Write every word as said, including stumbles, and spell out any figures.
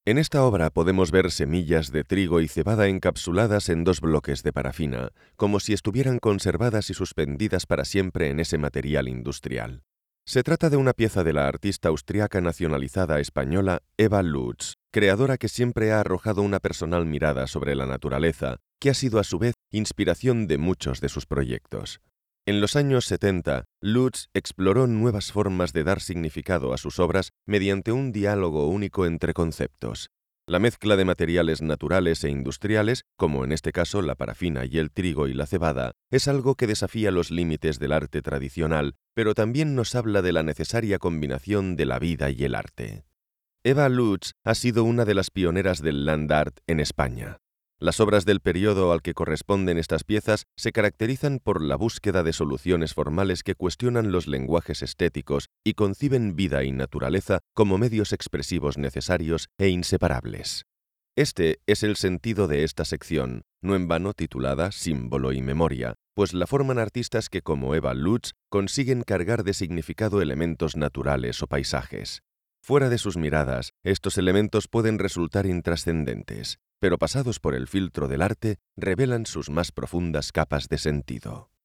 En esta obra podemos ver semillas de trigo y cebada encapsuladas en dos bloques de parafina, como si estuvieran conservadas y suspendidas para siempre en ese material industrial. Se trata de una pieza de la artista austriaca nacionalizada española Eva Lutz, creadora que siempre ha arrojado una personal mirada sobre la naturaleza, que ha sido a su vez inspiración de muchos de sus proyectos. En los años setenta, Lutz exploró nuevas formas de dar significado a sus obras mediante un diálogo único entre conceptos. La mezcla de materiales naturales e industriales, como en este caso la parafina y el trigo y la cebada, es algo que desafía los límites del arte tradicional, pero también nos habla de la necesaria combinación de la vida y el arte. Eva Lutz ha sido una de las pioneras del land art en España. Las obras del periodo al que corresponden estas piezas se caracterizan por la búsqueda de soluciones formales que cuestionan los lenguajes estéticos y conciben vida y naturaleza como medios expresivos necesarios e inseparables. Este es el sentido de esta sección, no en vano titulada Símbolo y Memoria, pues la forman artistas que, como Eva Lutz, consiguen cargar de significado elementos naturales o paisajes. Fuera de sus miradas, estos elementos pueden resultar intrascendentes, pero pasados por el filtro del arte, revelan sus más profundas capas de sentido.